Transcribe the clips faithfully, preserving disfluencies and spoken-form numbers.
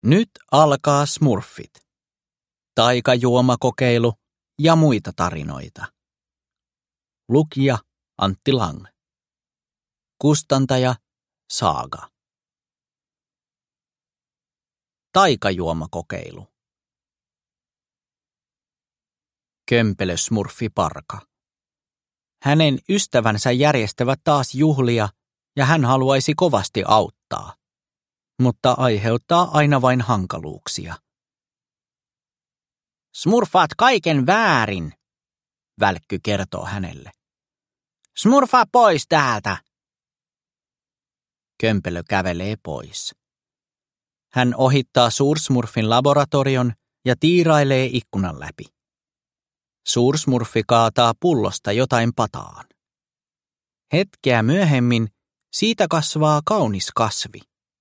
Nyt alkaa Smurfit. Taikajuomakokeilu ja muita tarinoita. Lukija Antti Lang. Kustantaja Saaga. Taikajuomakokeilu. Kömpelö-smurfi Parka. Hänen ystävänsä järjestävät taas juhlia ja hän haluaisi kovasti auttaa, mutta aiheuttaa aina vain hankaluuksia. Smurfaat kaiken väärin, Välkky kertoo hänelle. Smurfaa pois täältä. Kömpelö kävelee pois. Hän ohittaa Suursmurfin laboratorion ja tiirailee ikkunan läpi. Suursmurfi kaataa pullosta jotain pataan. Hetkeä myöhemmin siitä kasvaa kaunis kasvi.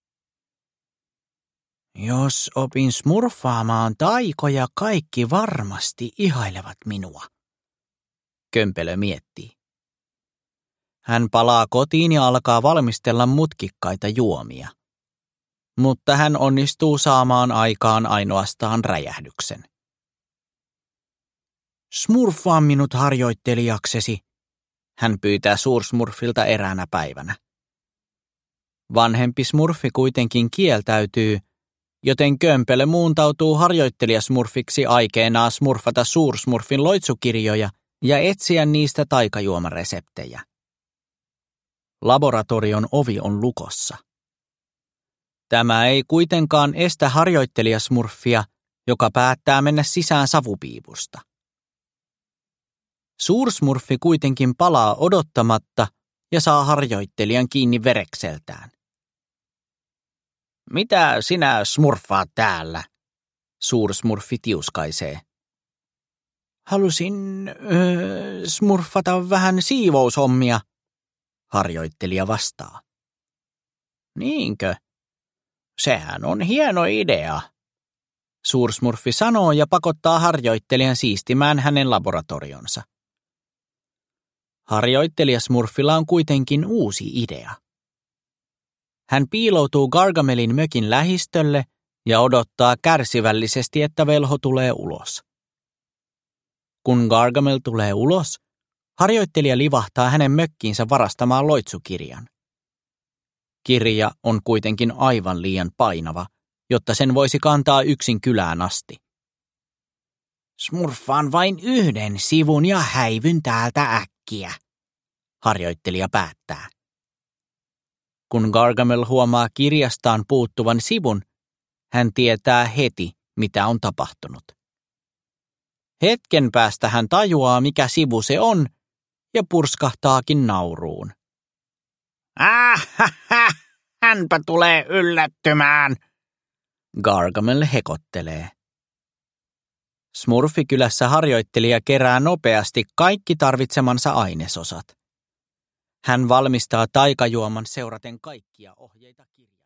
Jos opin smurfaamaan taikoja, kaikki varmasti ihailevat minua, Kömpelö miettii. Hän palaa kotiin ja alkaa valmistella mutkikkaita juomia. Mutta hän onnistuu saamaan aikaan ainoastaan räjähdyksen. Smurfaa minut harjoittelijaksesi, hän pyytää Suursmurfilta eräänä päivänä. Vanhempi smurfi kuitenkin kieltäytyy, joten Kömpelö muuntautuu harjoittelijasmurfiksi aikeenaan smurfata Suursmurfin loitsukirjoja ja etsiä niistä taikajuomareseptejä. Laboratorion ovi on lukossa. Tämä ei kuitenkaan estä harjoittelijasmurfia, joka päättää mennä sisään savupiipusta. Suursmurfi kuitenkin palaa odottamatta ja saa harjoittelijan kiinni verekseltään. Mitä sinä smurfaat täällä? Suursmurfi tiuskaisee. Halusin öö, smurfata vähän siivoushommia, harjoittelija vastaa. Niinkö? Sehän on hieno idea, Suursmurfi sanoo ja pakottaa harjoittelijan siistimään hänen laboratorionsa. Harjoittelijasmurfilla on kuitenkin uusi idea. Hän piiloutuu Gargamelin mökin lähistölle ja odottaa kärsivällisesti, että velho tulee ulos. Kun Gargamel tulee ulos, harjoittelija livahtaa hänen mökkiinsä varastamaan loitsukirjan. Kirja on kuitenkin aivan liian painava, jotta sen voisi kantaa yksin kylään asti. Smurfaan vain yhden sivun ja häivyn täältä äkkiä, harjoittelija päättää. Kun Gargamel huomaa kirjastaan puuttuvan sivun, hän tietää heti, mitä on tapahtunut. Hetken päästä hän tajuaa, mikä sivu se on, ja purskahtaakin nauruun. Ähähä, hänpä tulee yllättymään, Gargamel hekottelee. Smurfikylässä harjoittelija kerää nopeasti kaikki tarvitsemansa ainesosat. Hän valmistaa taikajuoman seuraten kaikkia ohjeita kirjasta.